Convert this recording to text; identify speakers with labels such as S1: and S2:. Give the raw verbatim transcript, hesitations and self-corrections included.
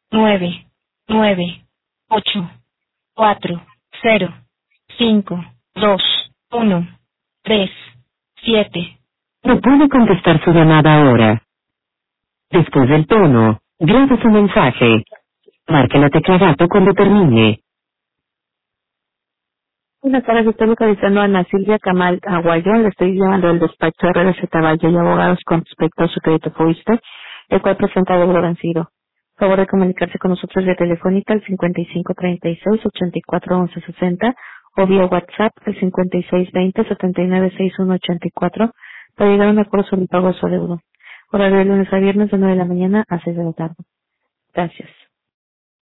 S1: nueve, nueve, ocho, cuatro, cero, cinco, dos, uno, tres, siete.
S2: No puede contestar su llamada ahora. Después del tono, grabe su mensaje. Marque la tecla gato cuando termine.
S3: Buenas tardes, estoy localizando a Ana Silvia Camal Aguayo. Le estoy llamando del despacho R D Z Valle y Abogados con respecto a su crédito Foiste, el cual presenta deuda vencido. Favor de comunicarse con nosotros vía telefónica al cincuenta y cinco treinta y seis ochenta y cuatro once sesenta o vía WhatsApp al cincuenta y seis veinte setenta y nueve sesenta y uno ochenta y cuatro para llegar a un acuerdo sobre el pago de su deuda. Horario de lunes a viernes de nueve de la mañana a seis de la tarde. Gracias.